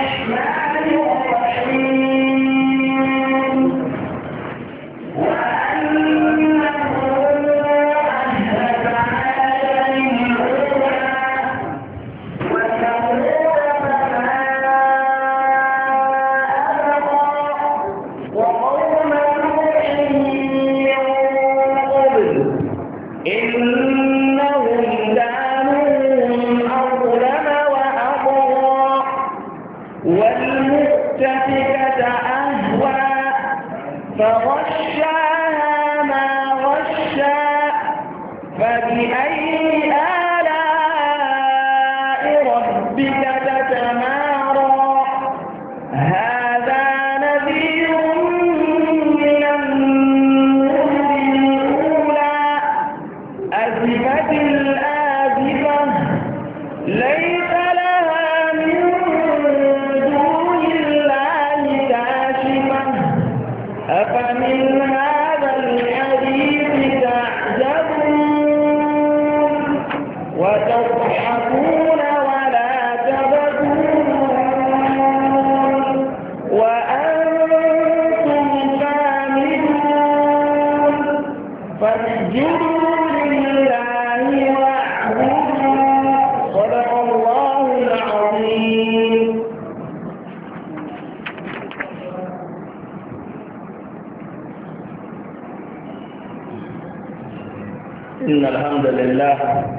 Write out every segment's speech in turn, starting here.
إن الحمد لله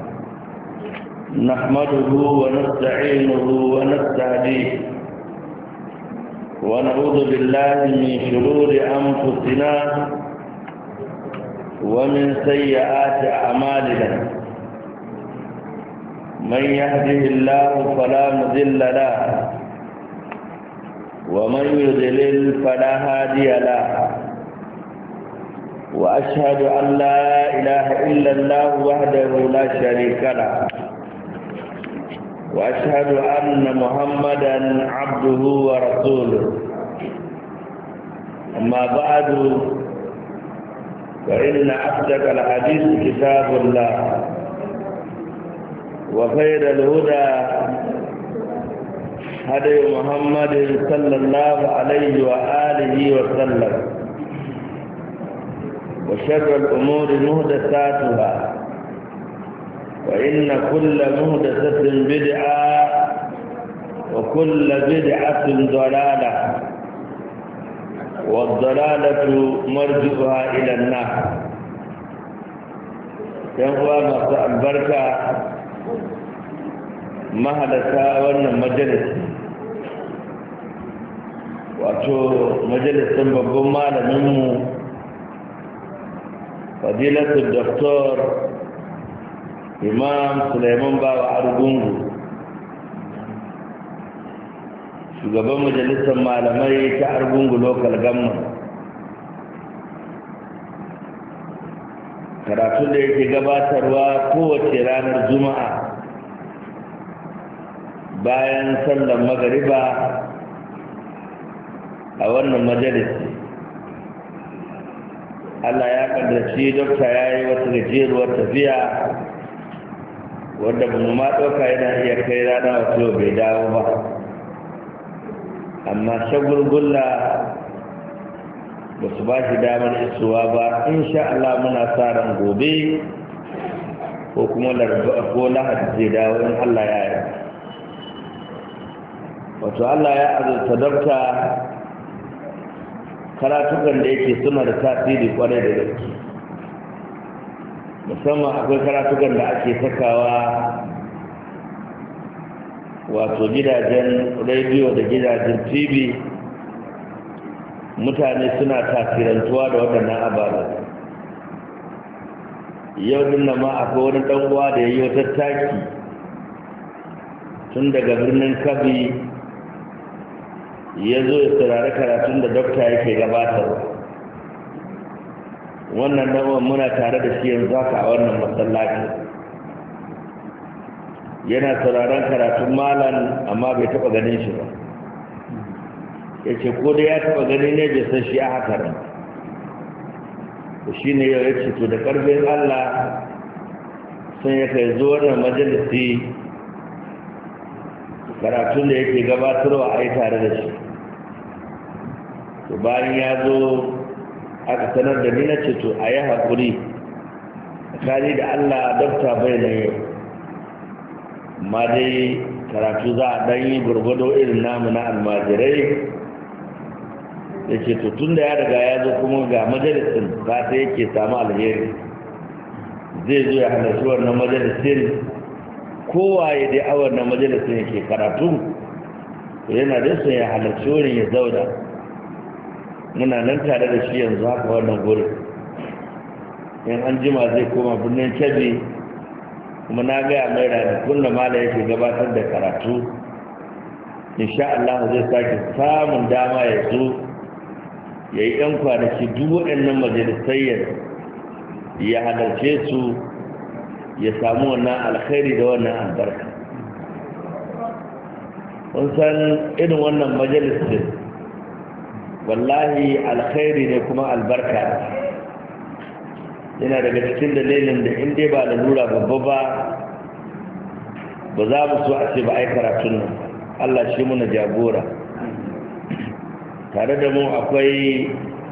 نحمده ونستعينه ونستهديه ونعوذ بالله من شرور أنفسنا ومن سيئات أعمالنا من يهده الله فلا مضل له ومن يضلل فلا هادي له وأشهد أن لا إله إلا الله وحده لا شريك له وأشهد أن محمدا عبده ورسوله أما بعد فإن أصدق الحديث كتاب الله وخير الهدى هدي محمد صلى الله عليه وآله وسلم وشر الأمور مهدساتها وإن كل مهدسة بدعة وكل بدعة ضلالة والضلالة مرجعها إلى النار. ينقوى مساء البركة مهدسة وأن مجلس وأتو مجلس بابو مالمو فضيلة الدكتور إمام سليمان باوا أرغونغو shugaban majalisar malamai ta Argungu local government. Karatu da yake gabatarwa kowace ranar juma'a bayan sallar magariba a wannan majalisi. Allah ya kaddace dokta ya yi wata gajeruwar tafiya wadda ba mu ma ɗauka yana iya kai rana wato bai dawo ba, amma shagulgulla ba su ba shi damar isuwa ba. Insha Allah muna sa ran gobe ko kuma laraba ko lahadi zai dawo in Allah ya yi. Wato Allah ya azurta dokta karatukan da yake suna da tasiri kwarai da gaske, musamman akwai karatukan da ake sakawa wato gidajen rediyo da gidajen tv, mutane suna tasirantuwa da waɗannan ababen. Yau din nan ma akwai wani ɗan uwa da ya yi wata taki tun daga birnin Kabi ya zo ya saurari karatun da dokta yake gabatarwa. Wannan nawa muna tare da shi yanzu haka a wannan masallaci, yana sauraron karatun malam amma bai taɓa ganin shi ba. Ya ce ko da ya taɓa gani ne bai san shi a haka nan. Shi ne yau ya ce to da ƙarfin Allah sun ya kai zo wannan majalisi karatun da yake gabatarwa a yi tare da shi. To bayan ya zo aka sanar da ni na ce to a yi haƙuri tsakani da Allah dafta bai na yau, amma dai karatu za a ɗan yi gurgudo irin namu na almajirai. Ya ce to tun da ya riga ya zo kuma ga majalisin ta yake samu alheri, zai zo ya halarci wannan majalisin, kowaye dai awar na majalisin yake karatu to yana da sun ya halarci wurin ya zauna. Muna nan tare da shi yanzu haka wannan gurin, in an jima zai koma birnin Kebbi, kuma na gaya mai ranakun da mala yake gabatar da karatu, insha Allah zai sake samun dama ya zo ya yi ‘yan kwanaki duk waɗannan majalisayyar ya halarce su, ya samu wannan alkhairi da wannan albarka. kun san irin wannan majalisin wallahi alkhairi ne kuma albarka yana daga cikin dalilin da in dai ba lalura babba ba za mu so a ce ba ai karatun nan. Allah shi muna jagora. Tare da mu akwai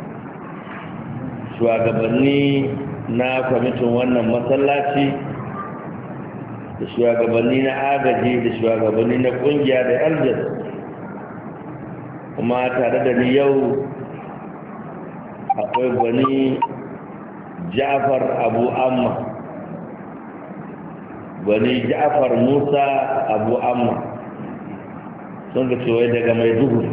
shugabanni na kwamitin wannan masallaci da shugabanni na agaji da shugabanni na kungiya da aljas, kuma tare da ni yau akwai gwani Ja'far Abu Amma, gwani Ja'far Musa Abu Amma, sun ga cewa daga Maiduguri,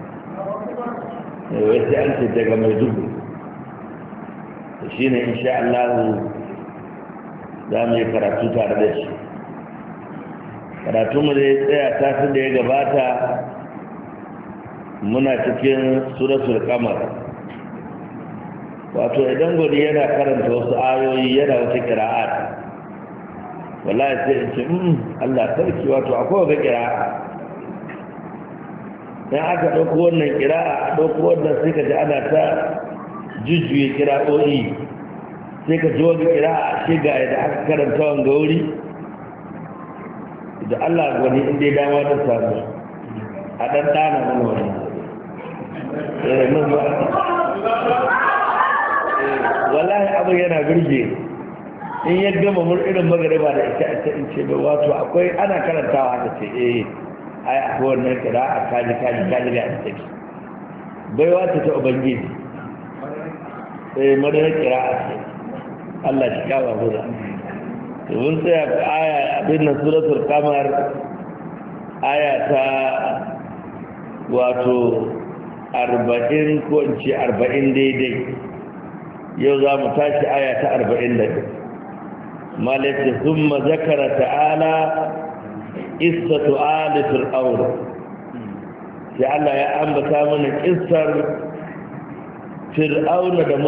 wai sai an ce daga Maiduguri. Shi ne insha Allah za mu yi karatu tare da shi. Karatunmu da ya tsaya tafi da ya gabata muna cikin suratul Qamar. Wato idan gwani yana karanta wasu ayoyi yana wata kira'at, wallahi sai in ce Allah sarki, wato akwai wata kira'a. Dan aka ɗauko wannan kira'a a ɗauko wannan sai ka ji ana ta jujjuye kira'o'i, sai ka ji wani kira'a shi ga yadda aka karanta wanga wuri da Allah gwani inda ya dama ta samu a ɗan ɗana mana wani wallahi abin yana birge in ya gama irin magariba da ita ita in ce mai wato akwai ana karantawa haka ce ai akwai wannan kira'a kaji ga ita take baiwa ta ubangiji. Madarar kira'a ce Allah shi kawo guda. Mun tsaya aya abin na suratul Qamar, aya ta wato 40 ko in ce 40 daidai. Yau za mu tashi aya ta 40. Malaka thumma zakara ta'ala qissatu ali fir'aun. Sai Allah ya ambata mana kissar fir'auna da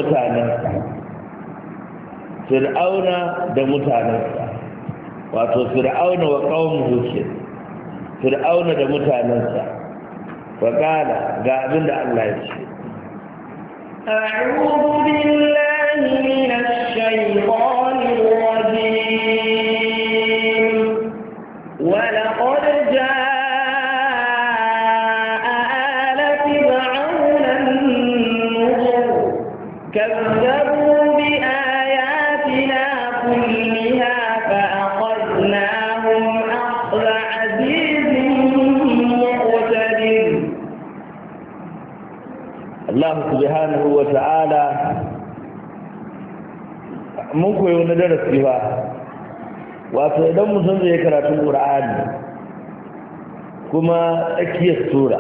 mutanensa, wato fir'auna wa qaumuhu ke fir'auna da mutanensa. wa qala ga abin da Allah ya ce, a'udhu billahi minash shaitanir rajim wa laqad كذبوا بآياتنا كلها فأخذناهم أخذ عزيز مقتدر. الله سبحانه وتعالى mun koyi wani darasi ba, wato idan mutum zai karatu Qur'ani kuma tsakiyar sura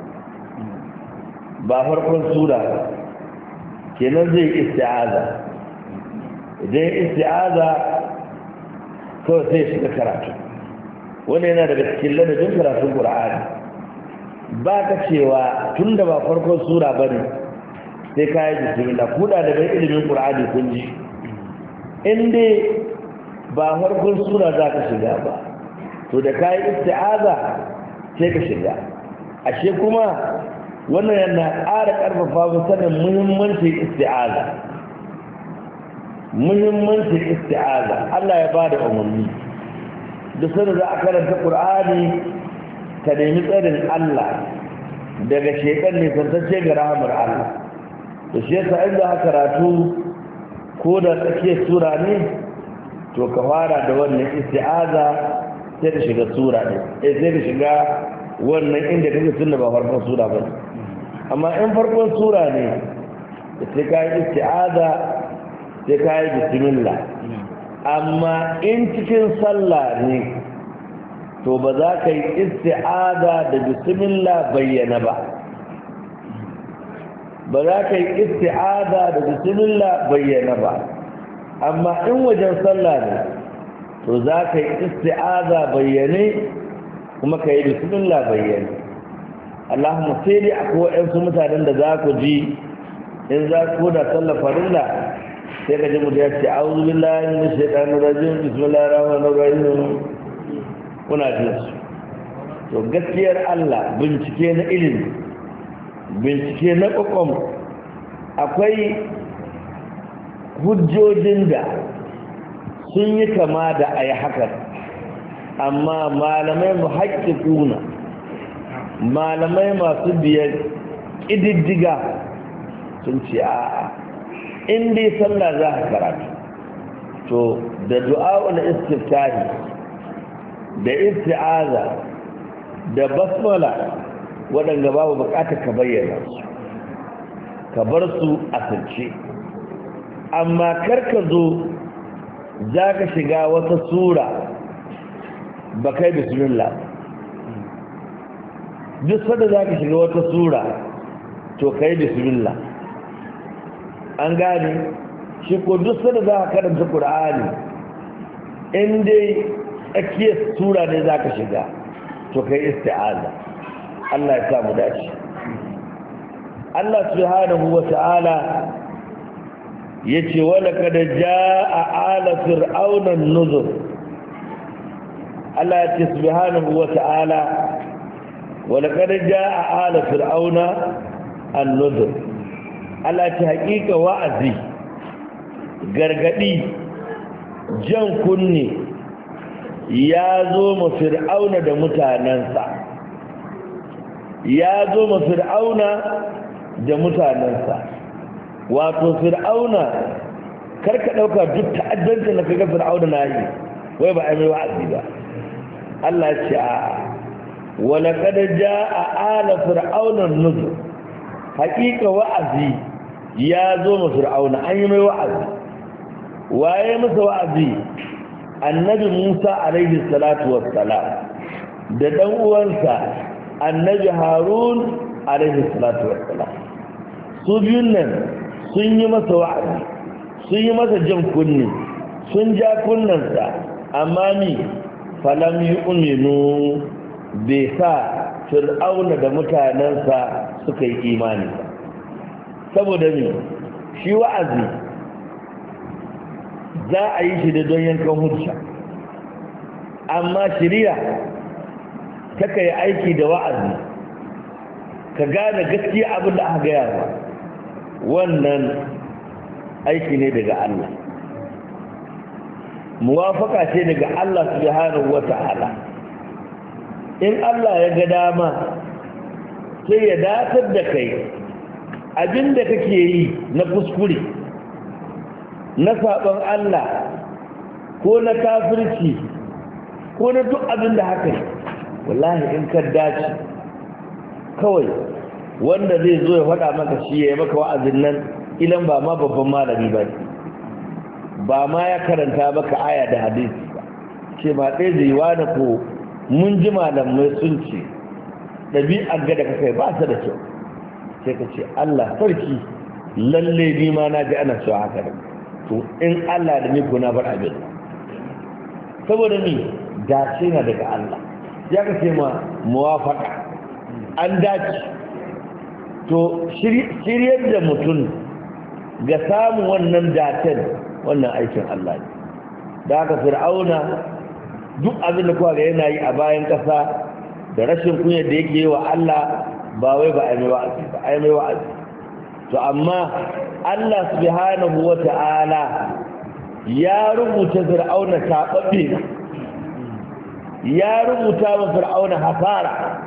ba farkon sura ba, kenan zai isti'aza. Idan isti'aza kawai sai shiga karatu. Wani yana daga cikin ladabin karatun Qur'ani. Ba ka cewa tun da ba farkon sura ba ne sai ka yi bismillah. Ku da bai ilimin Qur'ani kun ji, in dai ba farkon sura za ka shiga ba, to da ka yi isti'aza sai ka shiga. Ashe kuma wannan yana ƙara ƙarfafa mu sanin muhimmancin isti'aza. Allah ya bada umarni da sanin za a karanta Qur'ani ka nemi tsarin Allah daga shekan ne tantance ga rahamar Allah. to shi yasa in za ka karatu ko da tsakiyar sura ne to ka fara da wannan isti'aza sai ka shiga sura ne sai ka shiga wannan inda kake sunna ba farkon sura ba. amma in farkon sura ne sai ka yi isti'aza sai ka yi bismillah. amma in cikin sallah ne to ba za ka yi isti'aza da bismillah bayyana ba. ba za ka yi isti'aza da bismillah bayyana ba. amma in wajen sallah ne to za ka yi isti'aza bayyane kuma ka yi bismillah bayyane. Allahumma sai dai akwai waɗansu mutanen da za ku ji in za ku da sallah farilla sai ka ji mutum ya ce a'udhu billahi minash shaitanir rajim bismillahir rahmanir rahim kuna jin su. to gaskiyar Allah bincike na ilimi bincike na kokom akwai hujjojin da sun yi kama da a yi hakan amma malamai muhakkikuna malamai masu biyar ƙididdiga sun ce a'a in dai sallah za ka karatu to da du'a'ul istiftahi da isti'aza da basmala waɗanda babu buƙatar ka bayyana su ka bar su a sirce. amma karka zo za ka shiga wata sura ba kai bismillah. duk sanda za ka shiga wata sura to kai bismillah. an gane shi ko duk sanda za ka karanta Qur'ani in dai tsakiyar sura ne za ka shiga to kai isti'aza. Allah ya samu dace. Allah subhanahu wa ta'ala yace wala kad jaa ala fir'auna an-nuzur. Allah ya ce subhanahu wa ta'ala wala kad jaa ala fir'auna an-nuzur. Allah ce hakika wa'azi gargadi jan kunne ya zo ma fir'auna da mutanansa. ya zo ma fir'auna da mutanansa. wato fir'auna karka dauka duk ta'addanta na kaga fir'auna na yi wai ba a mai wa'azi ba. Allah ya ce a wala kad jaa ala fir'auna nuzur. hakika wa'azi ya zo ma fir'auna an yi mai wa'azi. waye masa wa'azi? annabi Musa alaihi salatu wassalam da dan uwansa annabi Harun alaihi salatu wassalam. su biyun nan sun yi masa wa'azi sun yi masa jan kunni sun ja kunnansa amma ni falam yu'minu bai sa fir'auna da mutanensa suka yi imani ba. saboda ni shi wa'azi za a yi shi da don yankan hujja amma shari'a ta kai aiki da wa'azi ka gane gaskiya abin da aka gaya ba wannan aiki ne daga Allah. muwafaka ce daga Allah subhanahu wata'ala. in Allah ya ga dama sai ya datar da kai abinda kake yi na kuskure na saban Allah ko na kafirci ko na duk abinda haka yi wallahi in ka dace kawai wanda zai zo ya faɗa maka shi ya yi maka wa'azin nan ilan ba ma babban malami ba ne ba ma ya karanta maka aya da hadisi ce ma ɗaya zai wani ko mun ji malamai sun ce ɗabi'ar ga da kakai ba ta da kyau sai ka ce Allah sarki lalle ni ma na ji ana cewa haka da to in Allah da ni ko na bar abin saboda ni dace na daga Allah ya ka ce ma muwafaka an dace to shiryar da mutum ga samun wannan dacen wannan aikin Allah ne. da haka fir'auna duk abin da kuwa ga yana yi a bayan ƙasa da rashin kunyar da yake yi wa Allah ba wai ba a mai wa'azi ba a mai wa'azi to amma Allah subhanahu wa ta'ala ya rubuta fir'auna taɓaɓɓe ya rubuta wa fir'auna hasara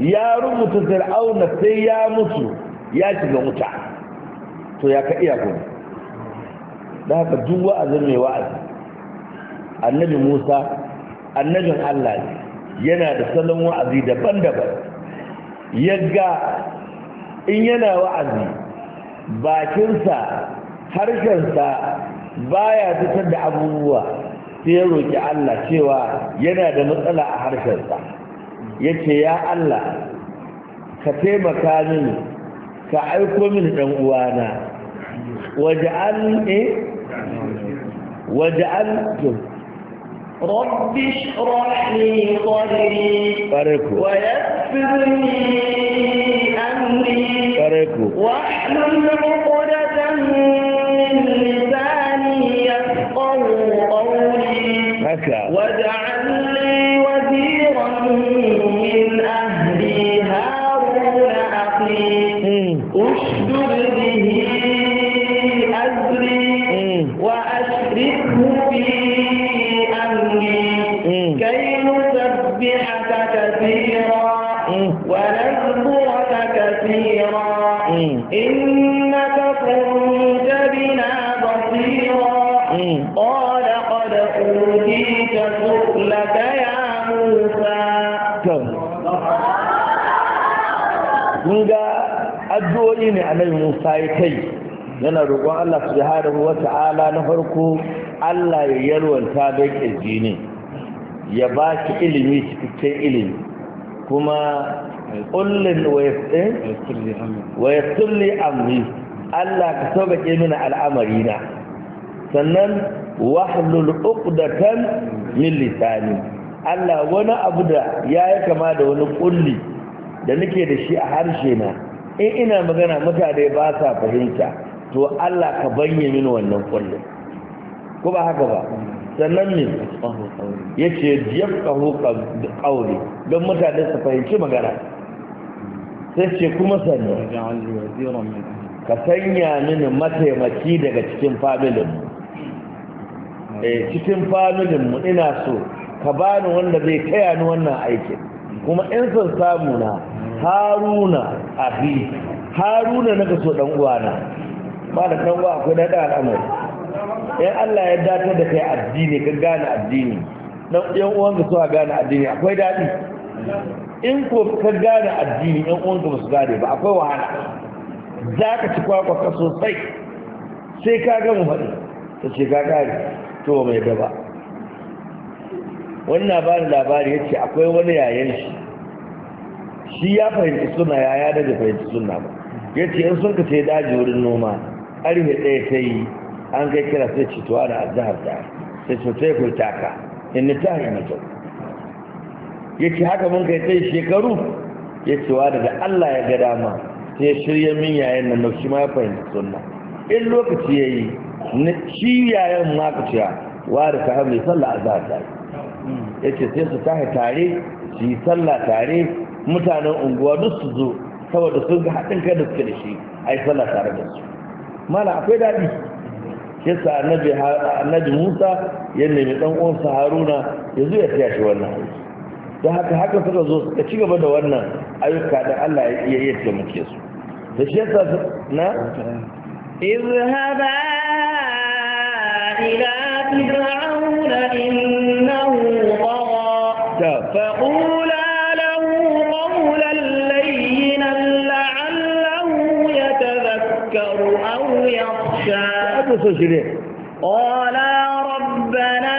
ya rubuta fir'auna sai ya mutu ya shiga wuta to ya ka iya kuma da haka duk wa'azin mai wa'azi annabi Musa annabin Allah ne yana da salon wa'azi daban-daban yagga in yana wa'azi bakinsa harshensa baya fitar da abubuwa sai ya roki Allah cewa yana da matsala a harshensa yace ya Allah ka taimaka mini ka aiko mini dan uwana waj'al رب اشرح لي صدري ويسر لي أمري واحلل عقدة من لساني يفقه قولي واجعل لي وزيرا من أهلي هارون أخي اشدد به أزري وأشركه في كي نسبحك كثيرا ونذكرك كثيرا إنك كنت بنا بصيرا قال قد أوتيت سؤلك يا موسى kunga addu'o'i ne annabi Musa ya kai yana roƙon Allah subhanahu wata'ala na farko Allah ya yarwanta da kirji ne ya ba ki ilimi cikakken ilimi kuma kullun wa yassirli amri Allah ka sauƙaƙe mini al'amari na sannan wahlul uqdatan min lisani Allah wani abu da yayi kama da wani kulli da nake da shi a harshe na in ina magana mutane ba sa fahimta to Allah ka bayyana mini wannan kullin ko ba haka ba sannan ne ya ce yafqahu qawli don mutane su fahimci magana sai ce kuma sannan ka sanya mini mataimaki daga cikin familin mu cikin familin mu ina so ka bani wanda zai taya ni wannan aikin kuma in son samu na Haruna akhi Haruna naka so dan uwana ba da dan uwa akwai da al'amari in Allah ya datar da kai addini ka gane addini dan yan uwanka so gane addini akwai dadi in ko ka gane addini yan uwanka ba su gane ba akwai wahala zaka ci kwakwa ka sosai sai ka ga mu faɗi ta ce ka gane to mai gaba wannan ba labari yace akwai wani yayan shi ya fahimci suna yaya da fahimci suna ba yace in sun ka sai daji wurin noma ƙarfe ɗaya ta yi an kai kira sai cituwa da azahar ta sai cutai ku taka in ni ta yi mutum ya ce haka mun kai sai shekaru ya ce wa daga Allah ya ga dama sai ya shirya min yayan nan shi ma ya fahimci sunna in lokaci ya yi shi yayan ma ka ciya wa da ka hamle sallah azahar ta ya ce sai su tahi tare su yi sallah tare mutanen unguwa duk su zo saboda sun ga haɗin kai da suke da shi a yi sallah tare da su mala akwai daɗi yasa annabi Musa ya nemi dan uwansa Haruna ya zo ya taya shi wannan aiki don haka suka zo suka ci gaba da wannan ayyuka da Allah ya yi taimake su da shi yasa na اذهبا إلى فرعون إنه طغى فقولا له قولا لينا لعله يتذكر أو يخشى قالا ربنا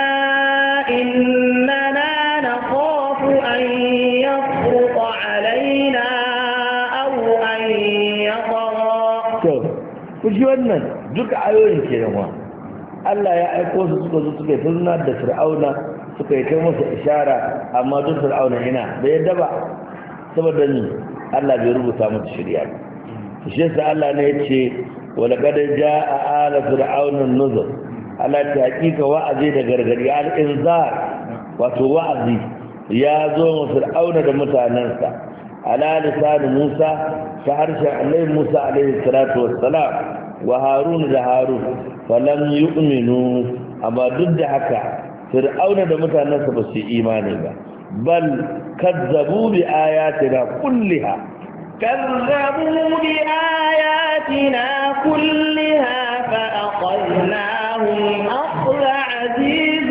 إننا نخاف أن يفرط علينا أو أن يطغى kuji wannan duka ayoyin ke nan wa Allah ya aiko su suka zo suka yi tunna da Fir'auna suka yi kai masa ishara amma duk Fir'auna ina bai yadda ba saboda ni Allah bai rubuta mata shari'a shi yasa Allah ne ya ce wala qad jaa ala fir'auna an-nuzur ala taqiqa wa'azi da gargadi al-inzar wato wa'azi ya zo wa Fir'auna da mutanansa ala lisan Musa ta harshen Annabi Musa alaihi salatu wassalam wa Harun da Harun falam yu'minu amma duk da haka Fir'auna da mutanansa ba su imani ba bal kazzabu bi ayatina kulliha كذبوا بآياتنا كلها فأخذناهم أخذ عزيز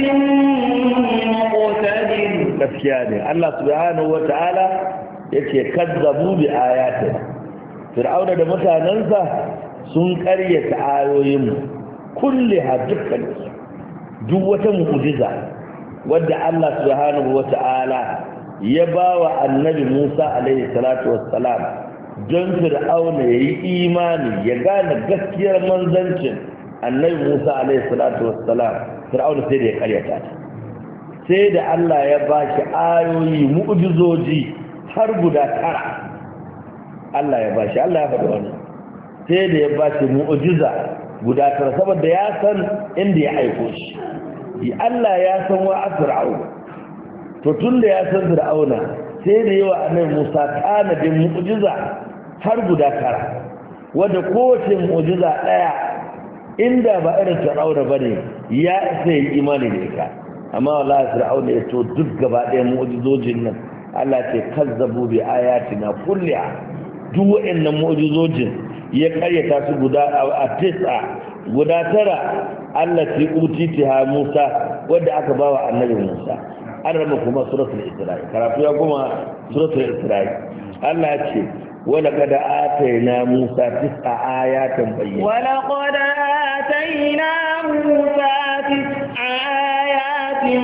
مقتدر. gaskiya ne Allah subhanahu wataala yace kazzabu bi ayatina, fir'auna da mutanansa sun ƙaryata ayoyin kulliha dukkan duk wata mu'jiza wadda Allah subhanahu wataala ya bawa annabi Musa alaihi salatu wassalam don fir'auna yayi imani ya gane gaskiyar manzancin annabi Musa alaihi salatu wassalam, fir'auna sai da ya ƙaryata ta, sai da Allah ya bashi ayoyi mu'jizoji har guda 9. Allah ya bashi, Allah ya faɗi wannan, sai da ya bashi mu'jiza guda 9 saboda ya san inda ya aiko shi. Allah ya san wa fir'auna, to tunda ya san fir'auna sai da yawa annabi Musa tanadin mu'jiza har guda 9 wanda kowace mu'jiza daya inda ba irin fir'auna bane ya sai imani da ita, amma wallahi fir'auna ya to duk gaba daya mu'jizojin nan Allah ce kazzabu bi ayatina kulliha, duk waɗannan mu'jizojin ya karyata su guda a 9 guda 9 Allah ce utitiha Musa wanda aka bawa annabi Musa. an rama kuma suratul isra'i karatu ya kuma suratul isra'i Allah ya ce wala qad atayna Musa 9 ayatin bayyinatin wala qad atayna Musa 9 ayatin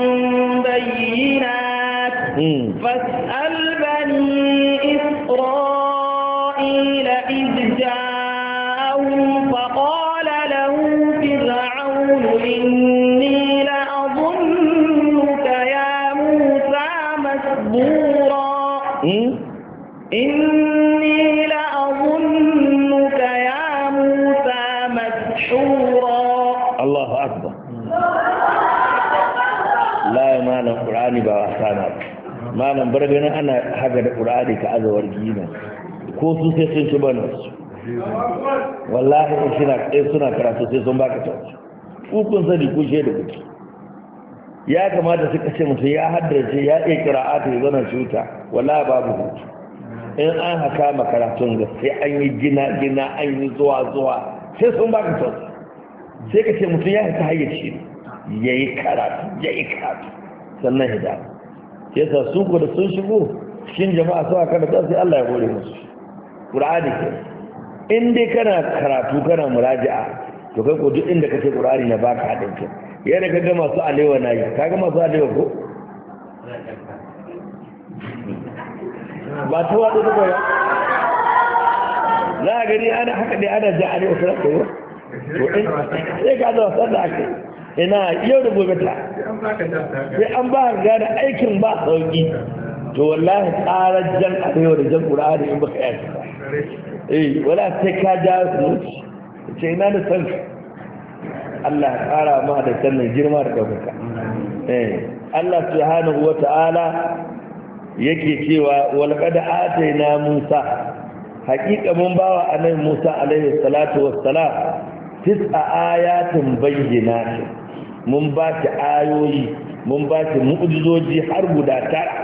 bayyinatin fas'al bani isra'ila idh ja'ahum faqala lahu fir'aun inni إني لأظنك يا موسى مسحورا. الله أكبر. لا ما أنا قرآني بواسانا ما أنا برجنا أنا حاجة القرآن كأزور جينا كوسو سيسون شبانوس والله إسنا كراسو سيسون باكتوس ukun sani ku shedu kuke ya kamata suka ce mutum ya haddace ya iya qira'atu ya zana shuta wallahi babu hutu in an haka makaratun da sai an yi gina an yi zuwa sai sun baka to sai ka ce mutum ya ta hayyace yayi karatu sannan hida sai sa su ko da sun shigo cikin jama'a su aka da sai Allah ya gode musu qur'ani ke in dai kana karatu kana muraja'a to kai ko duk inda kace qur'ani na baka hadin kai yadda ka ga masu alewa nayi ka ga masu alewa ko ba ta wado ta koya za a gani ana haka dai ana ja alewa sai ko to in sai ka zo sallah ake ina yau da gobe ta sai an ba ga da aikin ba sauki to wallahi tsarar jan alewa da jan qur'ani in baka yi wala sai ka ja su ce ina da san Allah ya kara ma da sannan girma da ɗaukaka Allah subhanahu wata'ala yake cewa walqad atayna Musa haqiqa mun bawa annabi Musa alaihi salatu wassalam 9 ayatin bayyinatin mun ba ki ayoyi mun ba ki mu'jizoji har guda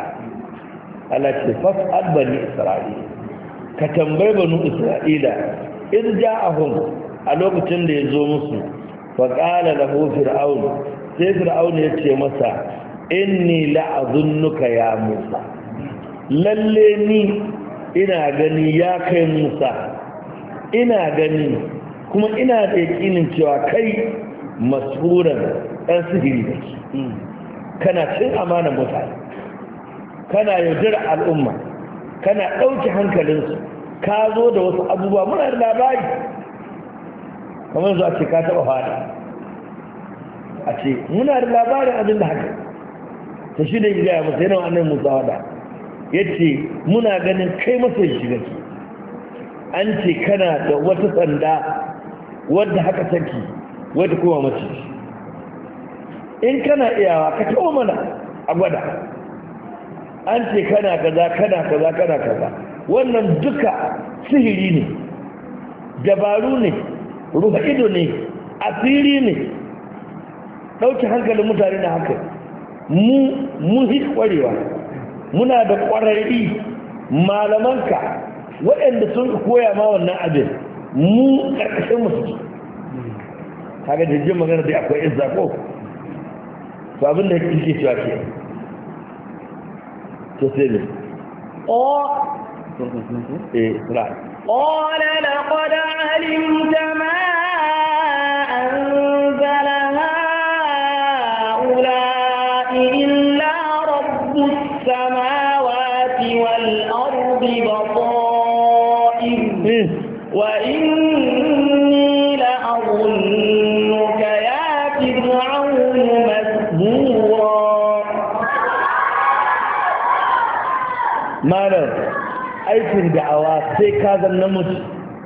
9 Allah ce fas'al bani Isra'ila ka tambaye bani Isra'ila in ja'ahum a lokacin da ya zo musu faƙala da fir'aun sai fir'aun ya ce masa inni la'azunnuka ya Musa lalle ni ina gani ya kai Musa ina gani kuma ina da yakinin cewa kai masuran ɗan sihiri da ke kana cin amanar mutane kana yaudar al'umma kana ɗauke hankalinsu ka zo da wasu abubuwa muna da labari kamar zuwa ce ka taɓa fada a ce muna da labarin abin da haka ta shi da yi gaya masa yana annan musa wada ya ce muna ganin kai masa shiga ke an ce kana da wata sanda wadda haka take wadda kuma mace in kana iyawa ka taɓa mana a gwada an ce kana kaza wannan duka sihiri ne dabaru ne rufa ido ne asiri ne ɗauki hankalin mutane na haka mu hi kwarewa muna da ƙwararri malamanka waɗanda sun koya ma wannan abin mu ƙarƙashin musu kaga da jin magana dai akwai izza ko to abin da yake cewa ke to sai ne قال لقد علمت ما أنزل هؤلاء إلا رب السماوات والأرض بصائر وإني لأظنك يا فرعون مسبورا ماذا aikin da'awa sai ka zan namiji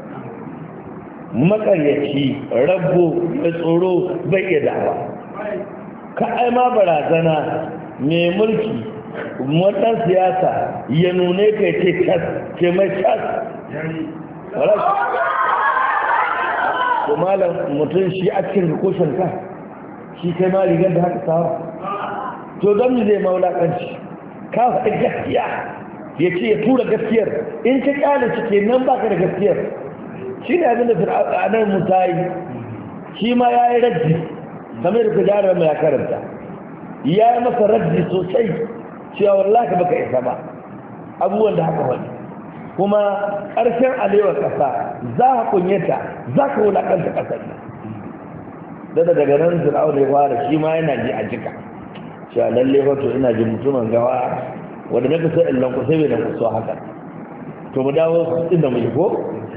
makaryaci rabbo da tsoro bai iya da'awa ka aima barazana mai mulki wata siyasa ya nune ka ce cas ce mai cas ko malam mutum shi a cikin rikoshin ka shi kai ma rigar da haka sawa to don mu zai maulakanci ka faɗi gaskiya ya ce ya tura gaskiyar in ka kyale cike nan baka da gaskiyar shi ne abinda fir'aunar musa yi shi ma ya yi raddi kamar da kujarar mai karanta ya yi masa raddi sosai cewa wallahi baka isa ba abubuwan da haka wani kuma ƙarshen alewar ƙasa za ka kunyata za ka wulaƙanta ƙasar nan daga nan fir'aunar ya fara shi ma yana ji a jika cewa lalle wato ina jin mutumin gawa wanda naka sai illan ku sai bai da kusa haka to mu dawo inda mu yi ko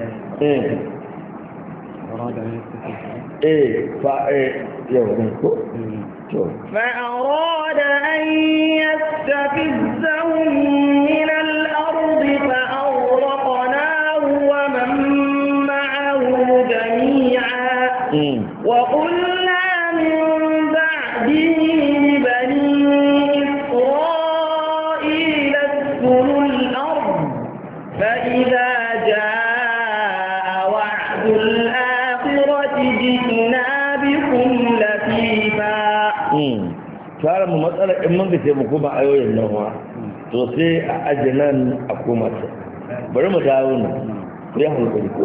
yau ne ko to فأراد أن يستفزهم من الأرض فأغرقناه ومن معه جميعا وقلنا من بعده فإذا جاء وعد الآخرة جئنا بكم لفيفا fara mu matsala in mun gace mu kuma ayoyin nan wa to sai a ajinan a koma ta bari mu dawo nan ku ya hankali ko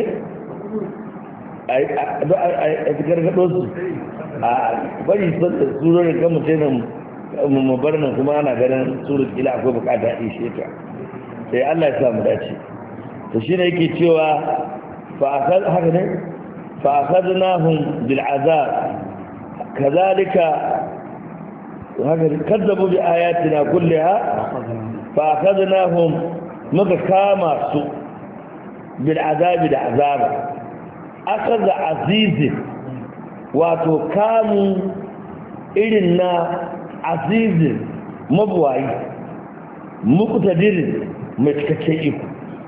a gargado su a bari surorin kan mutum mu bar nan kuma ana ganin surar kila akwai bukata a ishe ta sai Allah ya samu dace to shine yake cewa fa akhadnahum bil azab kadhalika haka kazzabu bi ayatina kullaha fa akhadnahum muka kama su bil azab da azaba akhadha aziz wato kamu irin na aziz mabwayi muqtadirin mai cikakken iko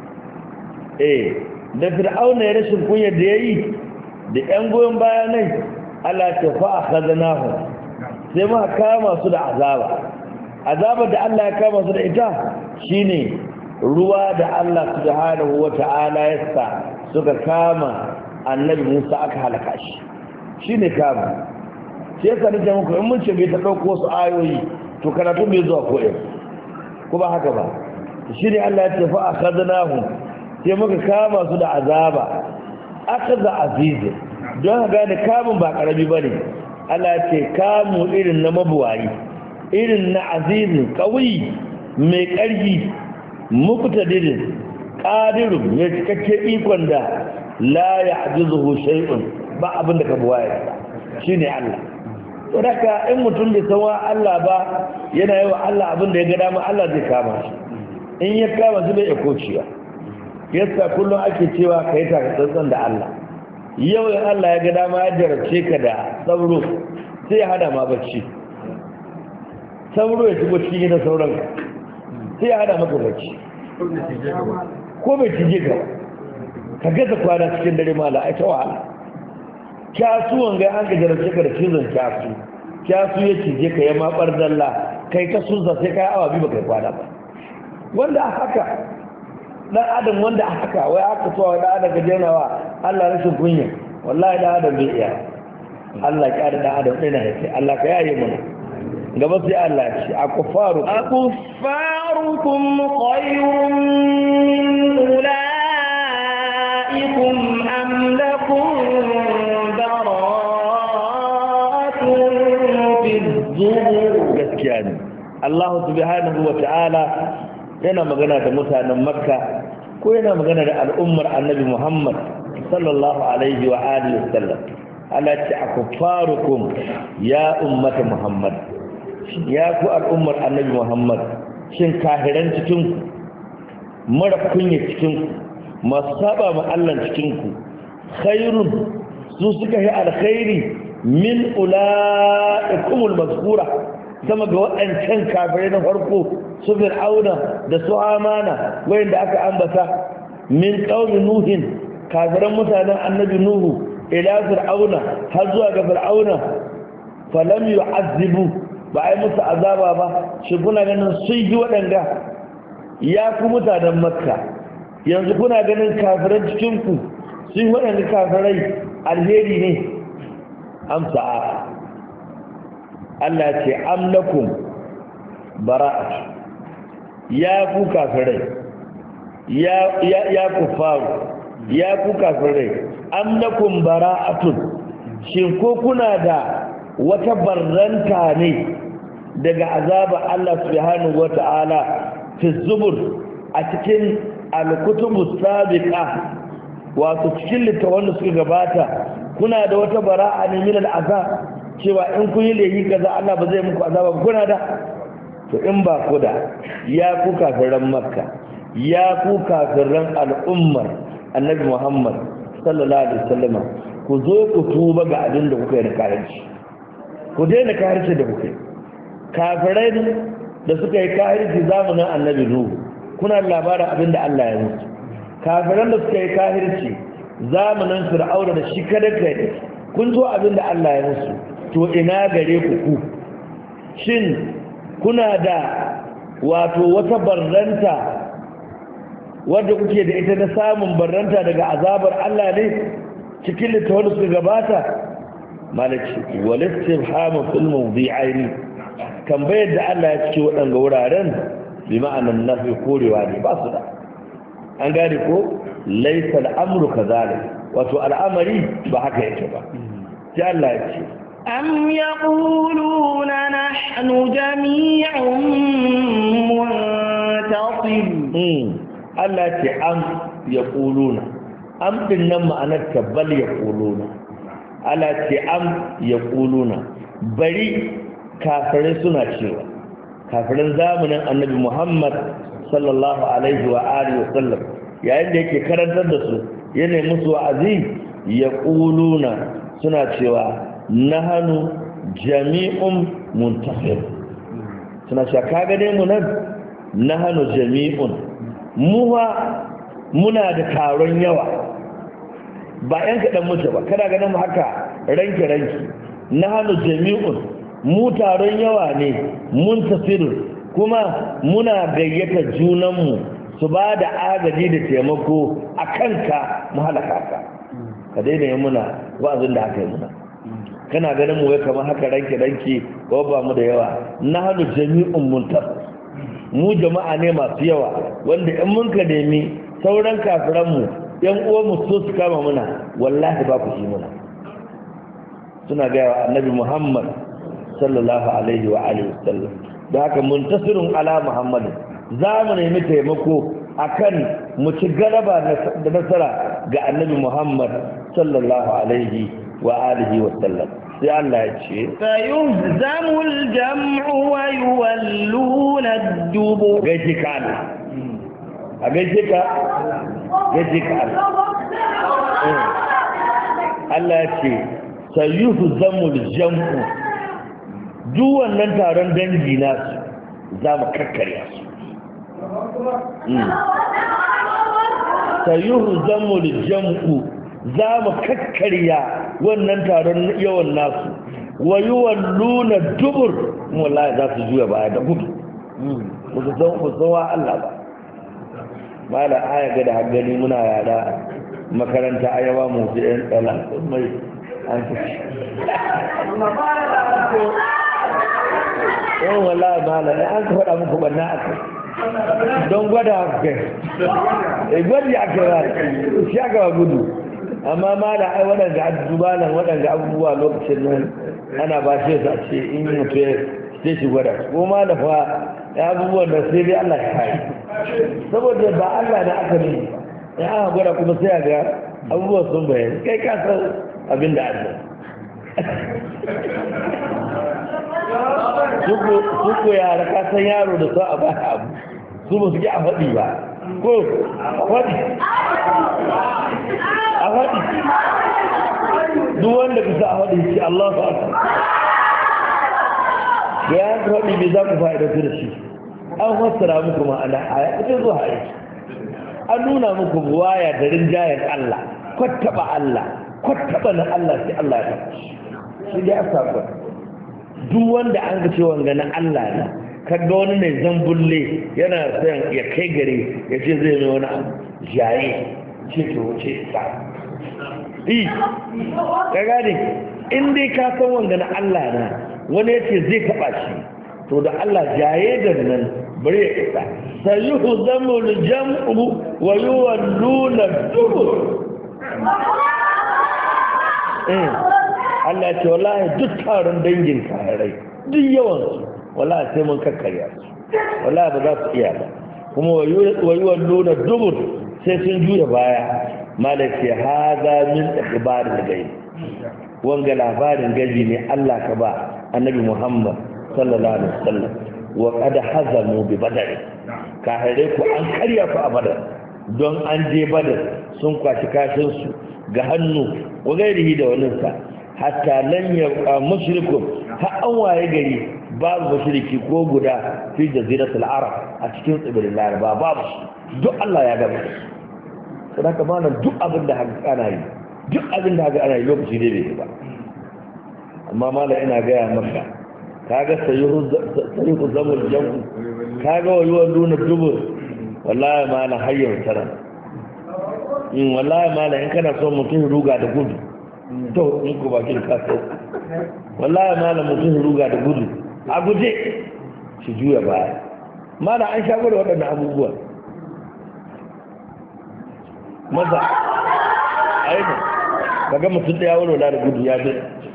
da fir'auna ya rashin kunya da yayi da ƴan goyon bayanai Allah ta fa akhadnahu sai muka kama su da azaba da Allah ya kama su da ita shine ruwa da Allah subhanahu wata'ala ya sa suka kama annabi Musa aka halaka shi shine kama sai yasa da muku in mun ce bai ta dauko su ayoyi to karatu bai zuwa ko ko ba haka ba shi ne Allah ya tafi a khadnahu sai muka kama su da azaba akaza aziz don ga da kamun ba karami bane Allah ya ce kamu irin na mabuwayi irin na azizin kawi mai karfi muqtadirin qadirun mai cikakken ikon da la ya'jizuhu shay'un ba abin da ka buwaye shine Allah to daga in mutum bai san Allah ba yana yi wa Allah abin da ya ga dama Allah zai kama shi in ya kama shi bai ekociya yasa kullum ake cewa ka yi takatsantsan da Allah yau in Allah ya ga dama ya jarabce ka da sauro sai ya hada ma bacci sauro ya shigo cikin gidan sauran sai ya hada maka bacci ko bai cije ka ka gaza kwana cikin dare mala ai ta wahala kyasuwan ga an ga jarabce ka da cizon kyasu ya cije ka ya mabar dalla kai ka sunsa sai kai awa biyu ba kai kwana ba wanda a haka dan adam wanda a haka wai aka so wai dan adam ga jenawa Allah rashin kunya wallahi dan adam bai iya Allah ya da adam dina yake Allah ka yaye mana gaba sai Allah ce akuffarukum khayrun min ulaikum am lakum bara'atun fil zubur. Gaskiya ne Allah subhanahu wa ta'ala yana magana da mutanen Makka ko yana magana da al'ummar Annabi Muhammad sallallahu alaihi wa alihi wasallam. Allah ce akuffarukum ya ummata Muhammad, ya ku al'ummar Annabi Muhammad, shin kafiran cikin ku, mara kunya cikin ku, masu saba ma Allah cikin ku, khairun su suka yi alkhairi min ulaikumul mazkura, sama ga waɗancan kafirai na farko su Fir'auna da su Amana wayanda aka ambata, min qaumi nuhin, kafiran mutanen Annabi Nuhu ila Fir'auna har zuwa ga Fir'auna, falam yu'azzibu, ba ai musu azaba ba. Shi kuna ganin sun yi waɗanda ya ku mutanen Makka, yanzu kuna ganin kafiran cikin ku sun waɗanda kafirai alheri ne? Amsa a Allah ce amlakum bara'a, ya ku kafirai, ya kufaru, ya ku kafirai, amlakum bara'atun, shin ko kuna da wata barranta ne daga azaba Allah subhanahu wata'ala fi zubur, a cikin al-kutubu sabiqa, wato cikin littafin da suka gabata, kuna da wata bara'a ne min al-azab, cewa in kun yi laifi kaza Allah ba zai muku azaba ba? Kuna da? To in ba ku da, ya ku kafiran Makka, ya ku kafiran al'ummar Annabi Muhammad sallallahu alaihi wasallam, ku zo ku tuba ga abin da kuka yi na kafirci, ku daina kafirci da kuka yi. Kafirai da suka yi kafirci zamanin Annabi Nuhu, kuna labarin abin da Allah ya musu. Kafiran da suka yi kafirci zamanin Fir'auna da shi kada kai, kun zo abin da Allah ya musu. To ina gare ku, shin kuna da wato wata barranta wadda kuke da ita na samun barranta daga azabar Allah ne cikin littafin suka gabata? Malaki walistifhamu fil mawdi'aini, tambayar da Allah ya ce waɗanga wuraren bi ma'anan nafi, korewa ne, ba su da. An gane ko laysa al-amru kadhalik, wato al'amari ba haka yake ba. Sai Allah ya ce أم يقولون نحن جميع منتصر. Allah ce am yaquluna, am din nan ma'anar bal yaquluna. Allah ce am yaquluna, bari kafirai suna cewa, kafirin zamanin Annabi Muhammad sallallahu alaihi wa alihi wa sallam, yayin da yake karantar da su yana musu wa'azi, yaquluna, suna cewa nahanu jami'un muntasir, suna cewa ka gane mu nan, nahanu jami'un, muna da taron yawa, ba yan kaɗan muke ba, kada ganin mu haka ranki, nahanu jami'un, mu taron yawa ne, muntasir, kuma muna gayyata junanmu su ba da agaji da taimako a kanka mu halaka ka daina yi muna wa'azin da aka yi muna. Kana ganin mu ya kama haka ranki ko ba mu da yawa, na hannu jami'un muntar, mu jama'a ne masu yawa, wanda in mun ka nemi sauran kafiranmu yan uwanmu so su kama muna, wallahi ba ku shi muna. Suna gaya wa Annabi Muhammad sallallahu alaihi wa alihi wasallam, da haka muntasirun ala Muhammadin, za mu nemi taimako akan mu ci galaba da nasara ga Annabi Muhammad sallallahu alaihi wa alihi wa sallam. Sai Allah ya ce sayuhzamul jam'u wa yuwalluna ad-dubur. Gaishe ka Allah, a gaishe ka Allah. Allah ya ce sayuhzamul jam'u, duk wannan taron dangi nasu za mu kakkarya su. sayuhzamul jam'u, za mu kakkarya wannan taron yawan nasu, wa yuwalluna dubur, wallahi za su juya baya da gudu. Musu san wa Allah ba. Mala aya ga da haggani muna yara makaranta ayawa mu fi ɗan tsala mai an fi yawan wallahi malam an ka faɗa muku banna aka don gwada aka kai gwada aka yi shi aka ba gudu amma malam ai waɗanda dubanan waɗanda abubuwa lokacin nan ana ba shi a ce in yi mutu ya sai shi gwada ko ma da fa ya abubuwan da sai dai Allah ya kai saboda ba Allah na aka ne ya aka gwada kuma sai a ga abubuwan sun bayan kai ka san abin da Allah suko yara ka san yaro da so a ba abu su ba su ki a faɗi ba ko a faɗi duk wanda ka sa a faɗi shi Allah sa da ya faɗi bai za ku fa'idatu da shi an fassara muku ma'ana aya ita zuwa aiki an nuna muku buwaya da rinjayen Allah kwattaba Allah kwattaba na Allah sai Allah ya tafi shi dai aka sa duk wanda an ga cewa ga na Allah ne kaga wani ne zambulle yana son ya kai gare ya ce zai mai wani jaye ce to wuce sa ka gane in dai ka san wanga na Allah na wani ya ce zai taɓa shi to da Allah jaye da nan bari ya isa sayuhu zamul jam'u wa yuwalluna dubur Allah ce wallahi duk taron dangin kayarai duk yawansu wallahi sai mun kakkarya su wallahi ba za su iya ba kuma wayuwalluna dubur sai sun juya baya malaka hada min ibarin gaibi wanga labarin gaji ne Allah ka ba annabi Muhammad sallallahu alaihi wasallam wa qad hazamu bi badr ka hare ku an karya ku a badar don an je badar sun kwashi kashin su ga hannu wa gairihi da wannan sa hatta lan ya mushrikun ha an waye gari babu mushriki ko guda fi jaziratul arab a cikin tsibirin laraba babu duk Allah ya gaba saboda mana duk abin da haka ana yi duk abin da haka ana yi lokaci ne bai ba amma mala ina gaya maka kaga sayyuhu zamul jamu kaga wayuwan duna dubur wallahi mala hayyar tara wallahi mala in kana son mutum ruga da gudu to in ku bakin kaso wallahi mala mutum ruga da gudu a guje shi juya baya mala an shago da waɗannan abubuwa maza aina kaga mutum da ya walwala da gudu ya bi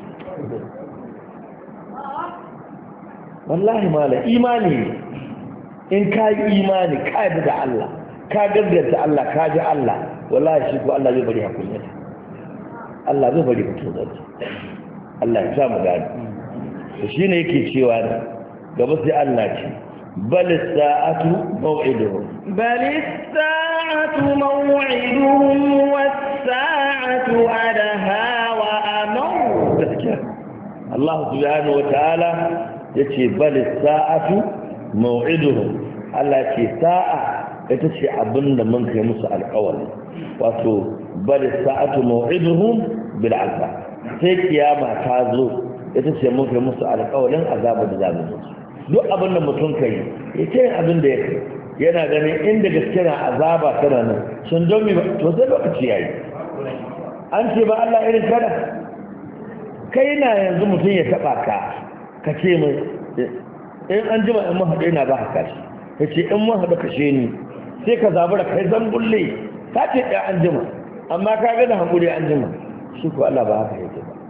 wallahi mala imani in ka yi imani ka yi da Allah ka gaggata Allah ka ji Allah wallahi shi ko Allah zai bari hakuri Allah zai bari mutum zai Allah ya sa mu gani to shine yake cewa gaba sai Allah ce bal sa'atu maw'iduhum bal sa'atu maw'iduhum was sa'atu adaha wa amr gaskiya Allah subhanahu wa ta'ala yace bal sa'atu maw'iduhum Allah ce sa'a ita ce abinda mun kai musu alƙawari wato bal sa'atu maw'iduhum bil azab sai kiyama ta zo ita ce mun kai musu alƙawarin azaba da zamu musu duk abin da mutum kai ya ce abin da ya kai yana ganin inda gaske na azaba tana nan sun don mi to sai lokaci yayi an ce ba Allah irin kada kai na yanzu mutum ya taba ka ce mai in an jima in mahaɗu yana ba haka shi ya ce in mahaɗu kashe ni sai ka zabura kai zan bulle ka ce ɗaya an jima amma ka gana hankuri an jima shi ko Allah ba haka yake ba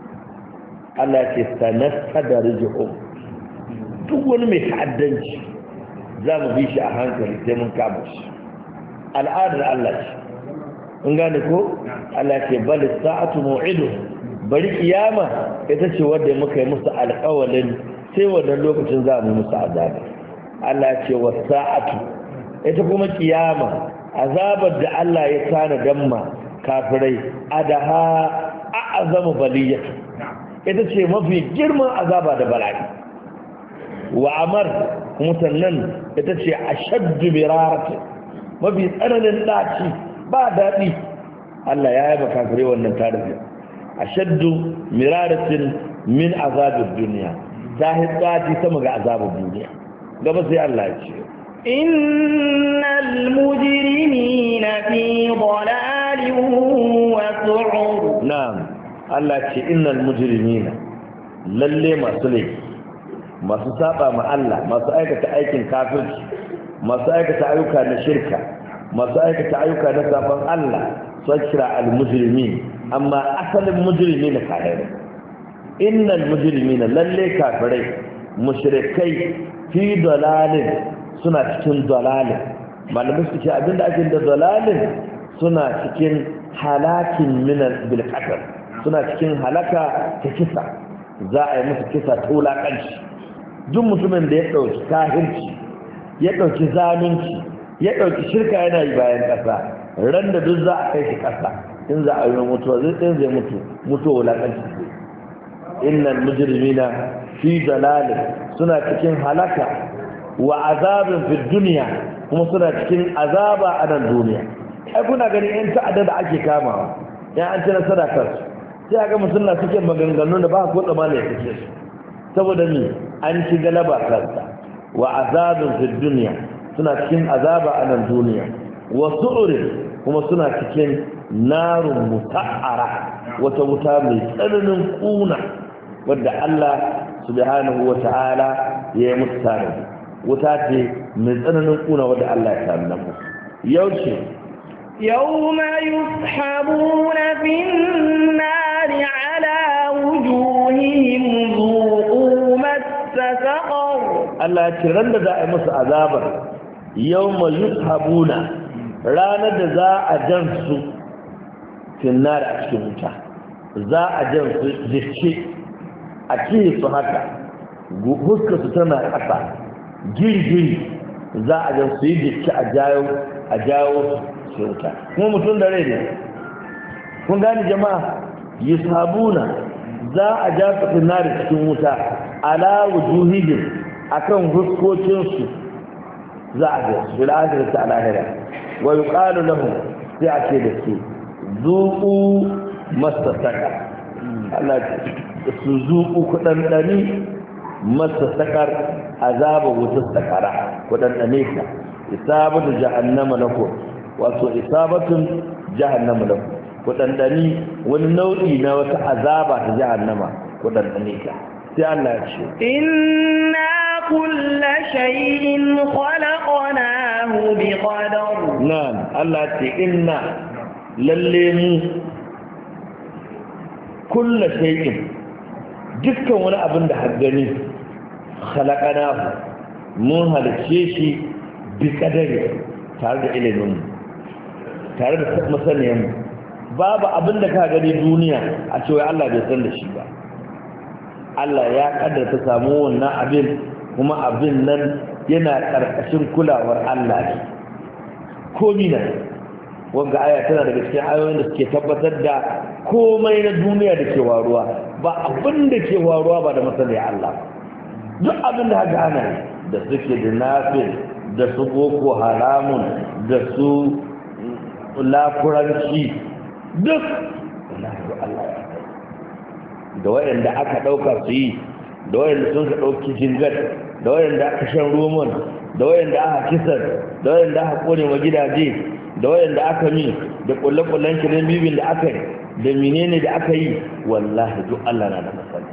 Allah ce sanasta da rijihun duk wani mai ta'addanci za mu bi shi a hankali sai mun kama shi al'adar Allah ce in gane ko Allah ce bal sa'atu maw'idu bari kiyama ita ce wanda muka yi musu alƙawalin sai wannan lokacin za mu musu azaba Allah ce wa sa'atu ita kuma kiyama azabar da Allah ya tana damma kafirai adaha a'azamu baliyatu ita ce mafi girman azaba da bala'i wa amar mutannan ita ce ashaddu mirarati mafi tsananin daci ba daɗi Allah ya yaba kafirai wannan tarihi ashaddu miraratin min azabid dunya zahid qati sama ga azabin duniya gaba sai Allah ya ce innal mujrimina fi dalalin wa su'ur na'am Allah ce innal mujrimina lalle masu laifi masu saba ma Allah masu aikata aikin kafirci masu aikata ayyuka na shirka masu aikata ayyuka na saban Allah su kira al-mujrimin amma asalin mujrimi na kafirai innal mujrimina lalle kafirai mushrikai fi dalalin suna cikin dalalin malamai su ce abinda ake da dalalin suna cikin halakin min bil qatl suna cikin halaka ta kisa za a yi musu kisa ta wulakanci duk mutumin da ya dauki kafirci ya dauki zalunci ya dauki shirka yana yi bayan kasa ran da duk za a kai shi kasa in za a yi mutuwa zai mutu wulakanci innal mujrimina fi dalalin suna cikin halaka wa azabin fi dunya kuma suna cikin azaba a nan duniya ai kuna gani in ta'adda da ake kamawa ya an ci nasara kansu sai ga musulma suke maganganu da ba ko tsamana ya fice su saboda ni an ci galaba kansa wa azabin fi dunya suna cikin azaba a nan duniya wa su'urin kuma suna cikin narun muta'ara wata wuta mai tsananin kuna wadda Allah subhanahu wa ta'ala ya yi musu tare wuta ce mai tsananin kuna wadda Allah ya tare nan yaushe yawma yushabuna fin nari ala wujuhihim dhuqu massa saqar Allah ya ce ran da za a yi musu azabar yawma yushabuna ranar da za a jan su fin nari a cikin wuta za a jan su jiki a cikin su haka huskarsu tana ƙasa girgiri za a jan su yi jiki a jawo su wuta kuma mutum da rai ne kun gani jama'a yi sabuna za a ja su finari cikin wuta ala wujuhihim akan huskokinsu za a ja su fil akhirati ala lahira wa yuqalu lahum sai a ce da su zuqu mastasaka Allah su zuku kudandani masa sakar azaba wutar sakara kudandane ta isabatu jahannama lakum wato isabatun jahannama lakum kudandani wani nau'i na wata azaba ta jahannama kudandane ta sai Allah ya ce inna kulla shay'in khalaqnahu biqadar nan Allah ya ce inna lalle mu kulla shay'in dukkan wani abin da har gani khalaqanahu mun halice shi bi kadari tare da ilimin tare da masaniyan babu abin da ka gani duniya a cewa Allah bai san da shi ba Allah ya kaddarta samu wannan abin kuma abin nan yana karkashin kulawar Allah ne komi na wanga aya tana daga cikin ayoyin da suke tabbatar da komai na duniya da ke waruwa ba abin da ke waruwa ba da masaniya Allah duk abin da haka ana da suke da nafil da su boko haramun da su lafuranci duk Allah da wayanda aka dauka su yi da wayanda sun ka dauki jingar da wayanda aka shan roman da wayanda aka kisar da wayanda aka kone wa gidaje da wayanda aka mi da kullakullan kiran bibin da aka yi da menene da aka yi wallahi duk Allah na da masani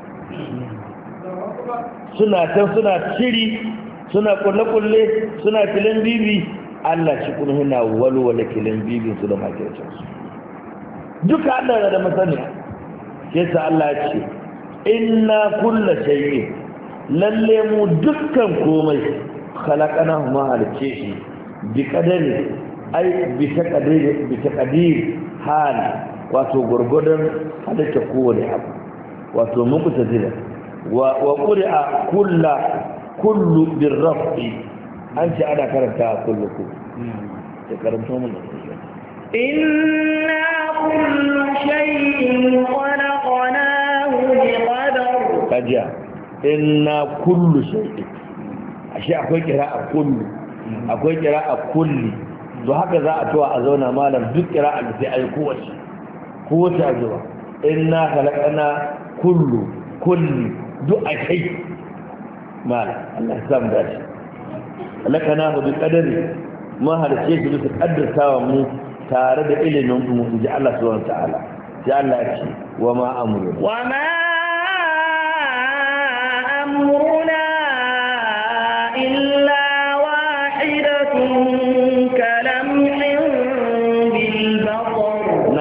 suna shiri suna kullakulle suna kilan bibi Allah shi kuma yana walwala kilan bibin su da makircin su duka Allah na da masani yasa Allah ya ce inna kulla shay'in lalle mu dukkan komai khalaqanahu ma halice shi bi qadari ai bi taqdir hal wato gurgudan halitta kowane abu wato muqtadila wa qur'a kullu birrafi an ce ana karanta kullu ku ya karanta mun inna kullu shay'in khalaqnahu biqadar kaja inna kullu shay'in ashe akwai qira'a kullu akwai qira'a kulli to haka za a towa a zauna malam duk qira'a da sai ayi kowace azuwa inna khalaqna kulli duk akai malam Allah ya samu dace khalaqnahu bi qadari ma halice shi bisa kaddartawa mu tare da ilimin mu inji Allah subhanahu wa ta'ala sai Allah ya ce wa ma amruna amruna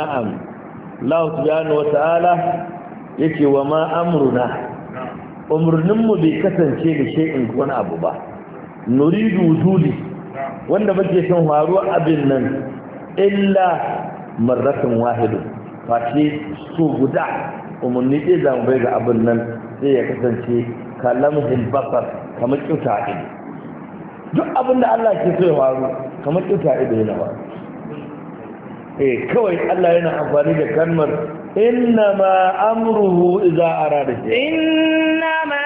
na'am Allah subhanahu wata'ala yake wa ma amruna umurninmu bai kasance da shay'in wani abu ba nuridu wujudi wanda muke son faruwa abin nan illa marratan wahidun face so guda umurni ɗaya zamu bai ga abin nan sai ya kasance kalamhil basar kamar kyauta ido duk abin da Allah ke so ya faru kamar kyauta ido yana faru kawai Allah yana amfani da kalmar innama amruhu idza arada shay innama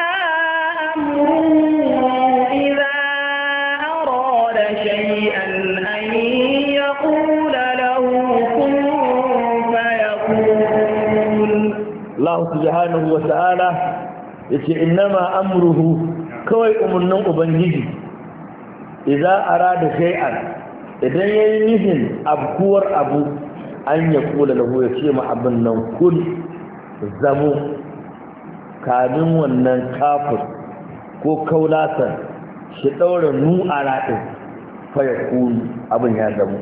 amruhu idza arada shay'an an yaqula lahu kun fayakun Allah subhanahu wa ta'ala yace innama amruhu kawai umurnin ubangiji idza arada shay'an idan yayi nufin abkuwar abu an ya kula lahu ya ce ma abin nan kun zamo kamin wannan kafir ko kaulasan shi daura nu'ara din fa ya kunu abin ya zamo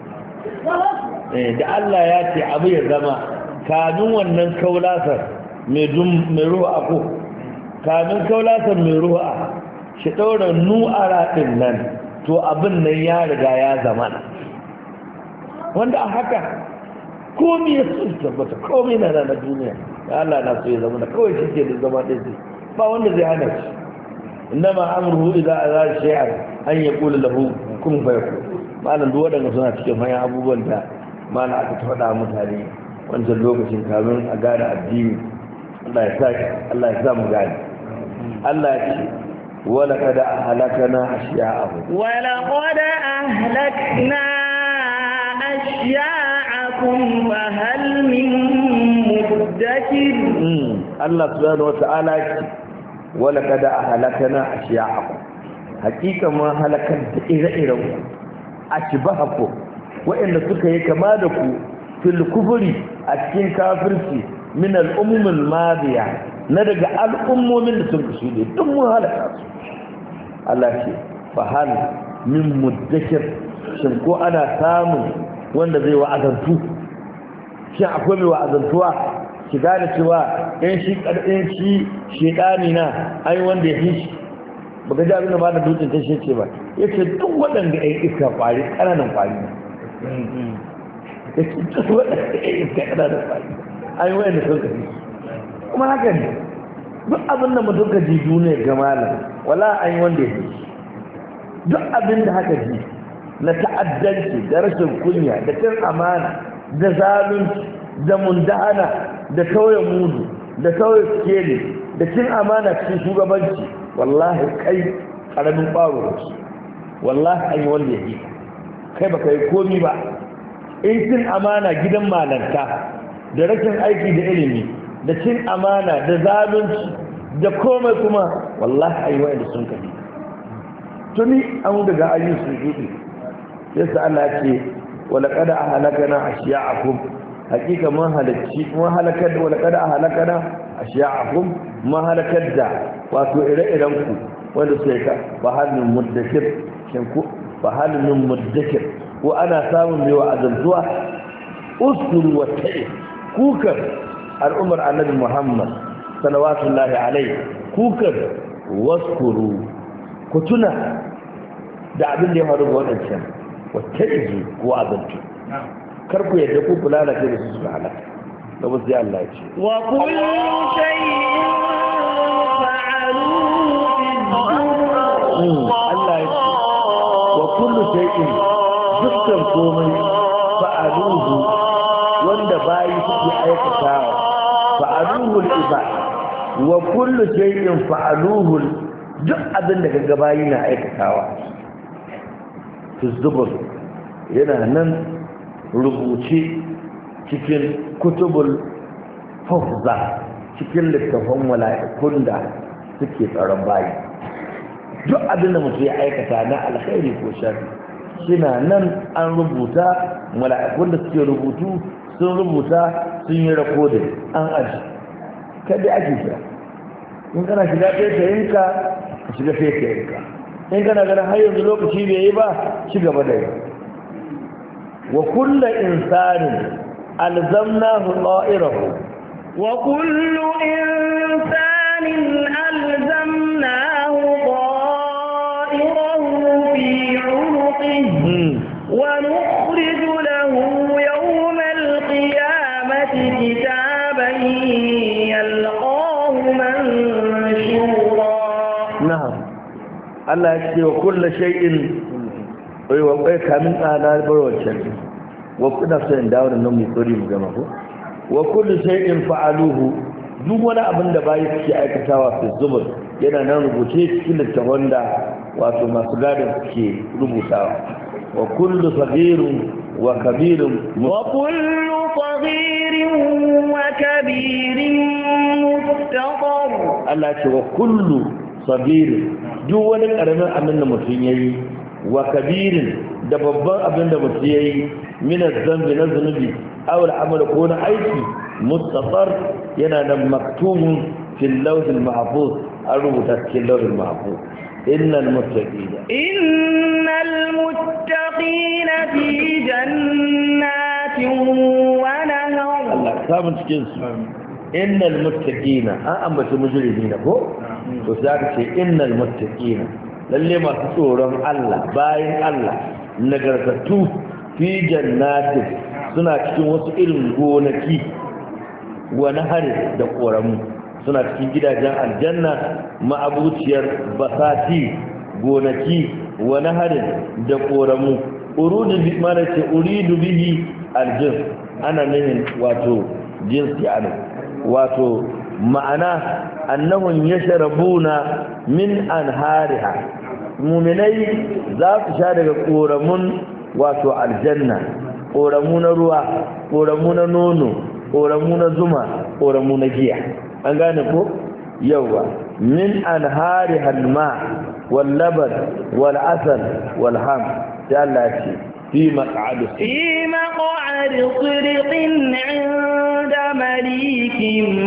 da Allah ya ce abu ya zama kamin wannan kaulasan mai ruwa ko kamin kaulasan mai ruwa shi daura nu'ara din nan to abin nan ya riga ya zama wanda a haka komi ya so tabbata komi na na duniya ya Allah na so ya zama da kawai shi ke da zama ɗaya ba wanda zai hana shi innama amruhu idza arada shay'an an yaqula lahu kun fayakun malam duk wadanda suna cikin manyan abubuwan da malam aka faɗa mutane wancan lokacin kamin a gane addini Allah ya sa mu gane Allah ya ce ولقد أهلكنا أشياءهم ولقد أهلكنا أشياءكم فهل من مدكر الله سبحانه وتعالى ولقد أهلكنا أشياءكم حقيقة ما هلكت إذا أشبهكم وإن سكي كمالكم في الكفر أشكين كافرتي من الأمم الماضية ندق الأمم من سنكسودي دم هلكت Allah ce fa hal min muddakir shin ko ana samun wanda zai wa'azantu shin akwai mai wa'azantuwa ki gane cewa in shi shedani na ai wanda ya fi shi baka ji abin da ba da dutsen ta ce ba yace duk waɗanda ai iska kwari kananan kwari yace duk waɗanda ai iska kananan kwari ai wanda sun kafi kuma haka ne duk abin da mutum ka ji duniya ga malam wala an yi wanda ya fi duk abin da haka ji na ta'addanci da rashin kunya da cin amana da zalunci da mundana da tauye mudu da tauye skeli da cin amana cikin shugabanci wallahi kai karamin ɓaro da shi wallahi an yi wanda ya fi kai baka yi komi ba in cin amana gidan malanta da rashin aiki da ilimi da cin amana da zalunci da komai kuma wallahi ayi wa'anda sun kafi tuni an daga ayyun su juɗi yasa Allah ya ce wala qad ahlakana ashiya'akum hakika mun halakar da wala qad ahlakana ashiya'akum mun halakar da wato ire-iren ku wanda sai ka fahalun muddakir shin ku fahalun muddakir ko ana samun mai wa'azantuwa uskuru wa ta'i kukan al'ummar annabi Muhammad salawatullahi alaihi kukan waskuru ku tuna da abin da ya faru ga wadancan wata izu ko azantu kar ku yadda ku kula da kai da su suka halaka da wasu ya Allah ya ce wa kullu shay'in fa'aluhu Allah ya ce wa kullu shay'in dukkan komai fa'aluhu wanda bayi suke aikatawa fa'aluhu al-ibad wa kullu shay'in fa'aluhu duk abin da kaga bayi na aikatawa tuzubur yana nan rubuce cikin kutubul hafza cikin littafin mala'ikun da suke tsaron bayi duk abin da mutum ya aikata na alkhairi ko sharri shina nan an rubuta mala'ikun da suke rubutu sun rubuta sun yi rakodin an aji kada ake kira in kana shiga taitayinka ka shiga taitayinka in kana ganin har yanzu lokaci bai yi ba ci gaba da yi wa kulla insanin alzamnahu ta'irahu وكل إنسان ألزمناه طائره في عنقه ونخرج له يوم القيامة كتابا يلقاه منشورا. نعم الله يكفي وكل شيء ويوقعك من آنار بروشك وكنا سنداون النوم يطوري مجمعه وكل شيء فعلوه duk wani abin da bayi suke aikatawa fi zubur yana nan rubuce cikin littafin da wato masu gadon suke rubutawa wa kullu sagirun wa kabirun mustaqar. Allah ce wa kullu sagirin duk wani karamin abin da mutum yayi wa kabirin da babban abin da mutum yayi min az-zambi na zunubi aw al-amal ko na aiki mustaqar yana nan maktubun fil lawh al-mahfuz an rubuta cikin lawh al-mahfuz innal muttaqina fi jannatin wa nahar. Allah sabon cikin su innal muttaqina an ambata mujrimina ko to sai ka ce innal muttaqina lalle masu tsoron Allah bayan Allah nagartattu fi jannatin suna cikin wasu irin gonaki wa nahari da koramu suna cikin gidajen aljanna ma'abuciyar basati gonaki wa naharin da koramu uridu bihi aljins ana nufin wato jinsi ana wato ma'ana annahum yashrabuna min anhariha mu'minai za su sha daga koramun wato aljanna koramu na ruwa koramu na nono koramu na zuma koramu na giya an gane ko yawa min anhariha alma wal laban wal asal wal ham sai Allah ya ce في مقعد صدق عند مليك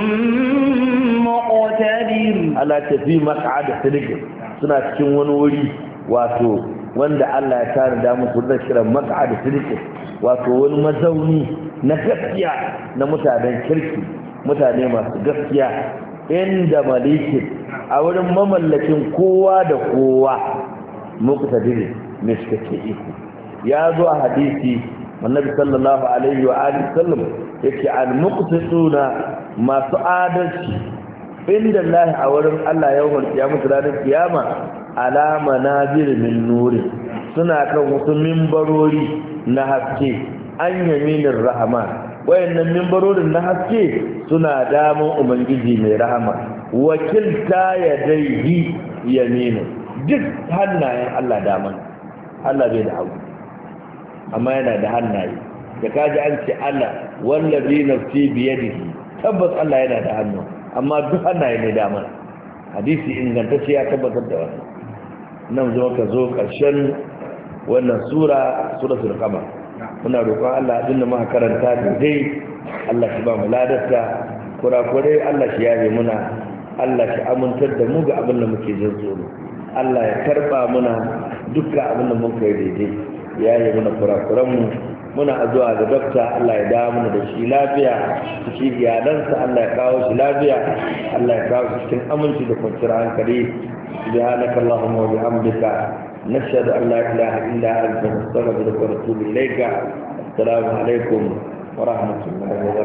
مقتدر. ألا في مقعد صدق suna cikin wani wuri wato wanda Allah ya tare da musu da kiran maq'ad sidq wato wani mazauni na gaskiya na mutanen kirki mutane masu gaskiya inda malikin a wurin mamallakin kowa da kowa muqtadir mai cikakke iko. Ya zo a hadisi annabi sallallahu alaihi wa alihi sallam yake al-muqtasuna masu adalci inda Allah a wurin Allah yawmal qiyamah ranar kiyama ala manazir min nuri suna kan wasu minbarori na haske an yaminin rahama wayannan minbarorin na haske suna daman ubangiji mai rahama wakilta yadaihi yaminu duk hannayen Allah daman Allah bai da hagu amma yana da hannaye da kaji an ce Allah wallazi nafsi biyadihi tabbas Allah yana da hannu amma duk hannaye ne da mana hadisi ingantacce ya tabbatar da wannan nan zo ka zo karshen wannan suratul qamar muna roƙon Allah abinda muka karanta da dai Allah shi ba mu ladarta kurakurai Allah shi yabe muna Allah shi amintar da mu ga abin da muke jin tsoro Allah ya karba muna dukkan abin da muka yi daidai ya yi muna kurakuranmu muna addu'a ga dokta Allah ya dawo mana da shi lafiya shi iyalansa Allah ya kawo shi lafiya Allah ya kawo shi cikin aminci da kwanciyar hankali subhanaka allahumma wa bihamdika nashhadu an la ilaha illa anta nastaghfiruka wa natubu ilayka assalamu alaikum wa rahmatullahi wa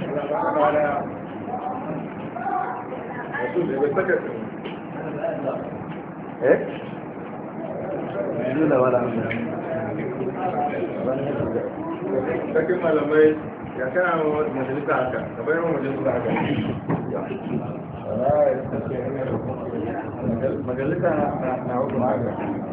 barakatuh sakin malamai ya kana majalisa haka ka bayar majalisa haka majalisa na hukun haka